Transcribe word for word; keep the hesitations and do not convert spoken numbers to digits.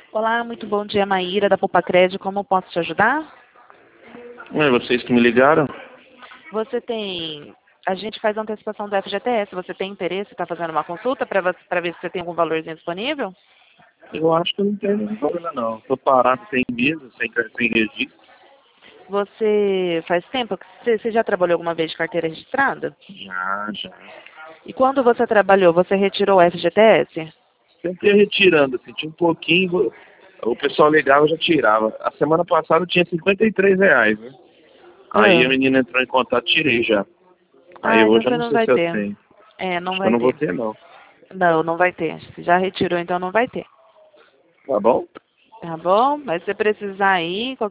Olá, muito bom dia, Maíra, da Popacred. Como posso te ajudar? É vocês que me ligaram? Você tem... A gente faz a antecipação do F G T S. Você tem interesse em estar fazendo uma consulta para ver se você tem algum valorzinho disponível? Eu acho que eu não tenho nenhum problema não. Tô parado sem meses, sem, sem registro. Você faz tempo que você, você já trabalhou alguma vez de carteira registrada? Já, já. E quando você trabalhou, você retirou o F G T S? Sempre ia retirando, assim, tinha um pouquinho, o pessoal ligava e já tirava. A semana passada tinha cinquenta e três reais, né? Aí a Ah, menina entrou em contato, tirei já. Aí ah então hoje eu você não não sei vai se eu ter. tenho. É, não Acho que eu vai não vou ter. ter não. Não, não vai ter. Se já retirou, então não vai ter. Tá bom? Tá bom? Mas se você precisar ir,